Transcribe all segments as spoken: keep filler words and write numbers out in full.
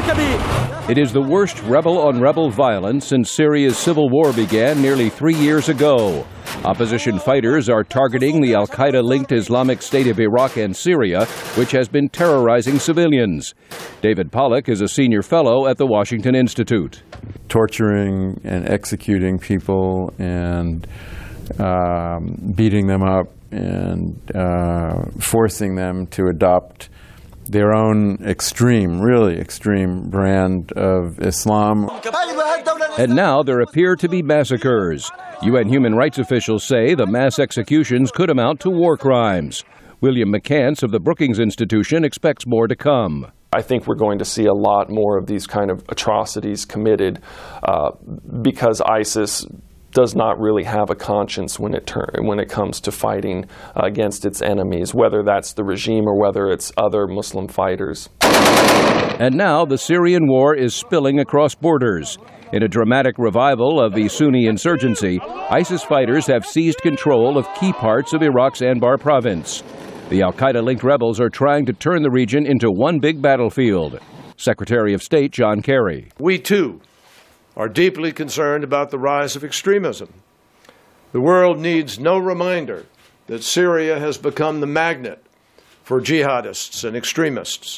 It is the worst rebel-on-rebel violence since Syria's civil war began nearly three years ago. Opposition fighters are targeting the al-Qaeda-linked Islamic State of Iraq and Syria, which has been terrorizing civilians. David Pollock is a senior fellow at the Washington Institute. Torturing and executing people and um, beating them up and uh, forcing them to adopt their own extreme, really extreme brand of Islam. And now there appear to be massacres. U N human rights officials say the mass executions could amount to war crimes. William McCants of the Brookings Institution expects more to come. I think we're going to see a lot more of these kind of atrocities committed uh, because ISIS does not really have a conscience when it ter- when it comes to fighting uh, against its enemies, whether that's the regime or whether it's other Muslim fighters. And now the Syrian war is spilling across borders. In a dramatic revival of the Sunni insurgency, ISIS fighters have seized control of key parts of Iraq's Anbar province. The al-Qaeda-linked rebels are trying to turn the region into one big battlefield. Secretary of State John Kerry. We, too, are deeply concerned about the rise of extremism. The world needs no reminder that Syria has become the magnet for jihadists and extremists.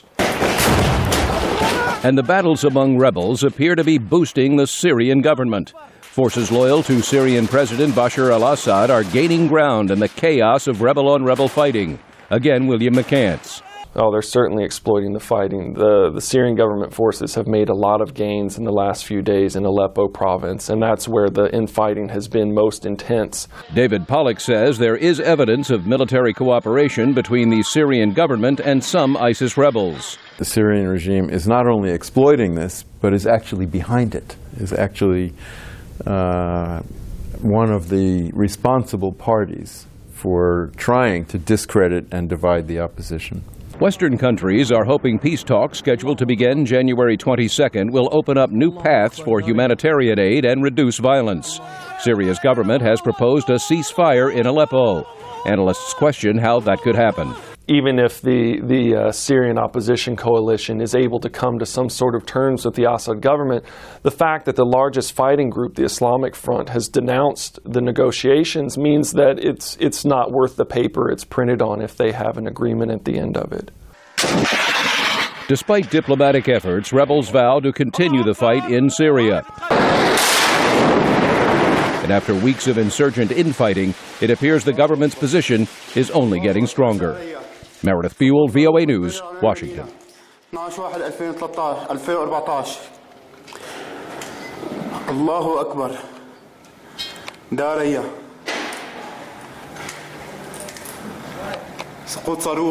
And the battles among rebels appear to be boosting the Syrian government. Forces loyal to Syrian President Bashar al-Assad are gaining ground in the chaos of rebel-on-rebel fighting. Again, William McCants. Oh, they're certainly exploiting the fighting. The, the Syrian government forces have made a lot of gains in the last few days in Aleppo province, and that's where the infighting has been most intense. David Pollock says there is evidence of military cooperation between the Syrian government and some ISIS rebels. The Syrian regime is not only exploiting this, but is actually behind it, is actually uh, one of the responsible parties for trying to discredit and divide the opposition. Western countries are hoping peace talks scheduled to begin January twenty-second will open up new paths for humanitarian aid and reduce violence. Syria's government has proposed a ceasefire in Aleppo. Analysts question how that could happen. Even if the, the uh, Syrian opposition coalition is able to come to some sort of terms with the Assad government, the fact that the largest fighting group, the Islamic Front, has denounced the negotiations means that it's, it's not worth the paper it's printed on if they have an agreement at the end of it. Despite diplomatic efforts, rebels vow to continue the fight in Syria. And after weeks of insurgent infighting, it appears the government's position is only getting stronger. Meredith Buell, V O A News, Washington. Allahu Akbar. Daraya.